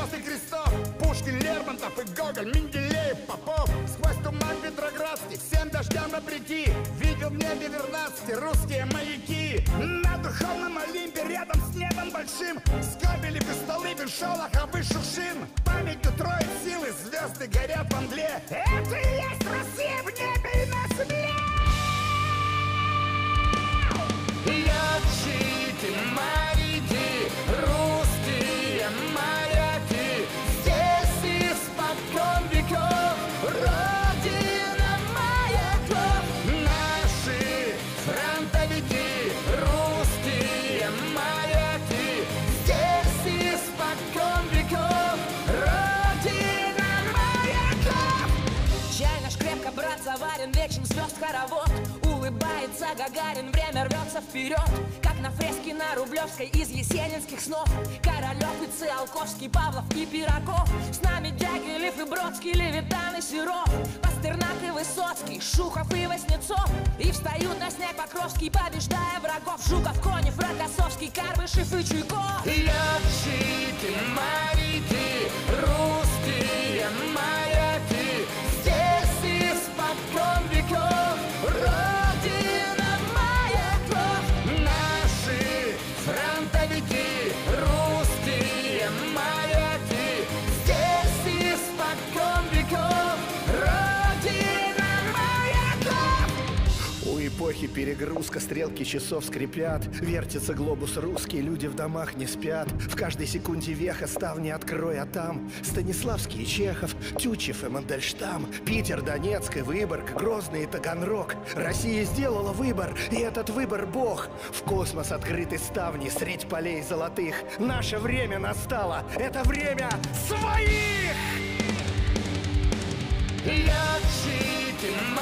звезды крестов, Пушкин, Лермонтов и Гоголь, Менделеев, Попов. Сквозь туман Петроградский, всем дождям вопреки, видел в небе Вернадский русские маяки. На духовном Олимпе, рядом с небом большим, Скобелев и Столыпин, Шолохов и Шукшин. Памятью троиц силы, звезды горят во мгле. Это и есть Россия в небе и на земле. Летчики, моряки, русские моряки, здесь испокон веков родина маяков. Наши фронтовики, русские моряки, здесь испокон веков родина маяков. Чай наш крепко, брат, заварен, вечен звезд хоровод. Улыбается Гагарин, время рвется вперед, как на фреске на Рублевской из есенинских снов. Королев и Циолковский, Павлов и Пирогов. С нами Дягилев и Бродский, Левитан и Серов, Пастернак и Высоцкий, Шухов и Васнецов. И встают на снег Покровский, побеждая врагов. Жуков, Конев, Рокоссовский, Карбышев и Чуйков. Летчики, моряки, русские моряки, здесь испокон веков родина маяков. Наши фронтовики, русские моряки, здесь испокон веков родина маяков. У эпохи перегрузка, стрелки часов скрипят, вертится глобус русский, люди в домах не спят. В каждой секунде веха, ставни открой, а там Станиславский и Чехов, Тютчев и Мандельштам, Питер, Донецк и Выборг, Грозный и Таганрог. Россия сделала выбор, и этот выбор Бог. В космос открыты ставни средь полей золотых. Наше время настало, это время своих! Летчики,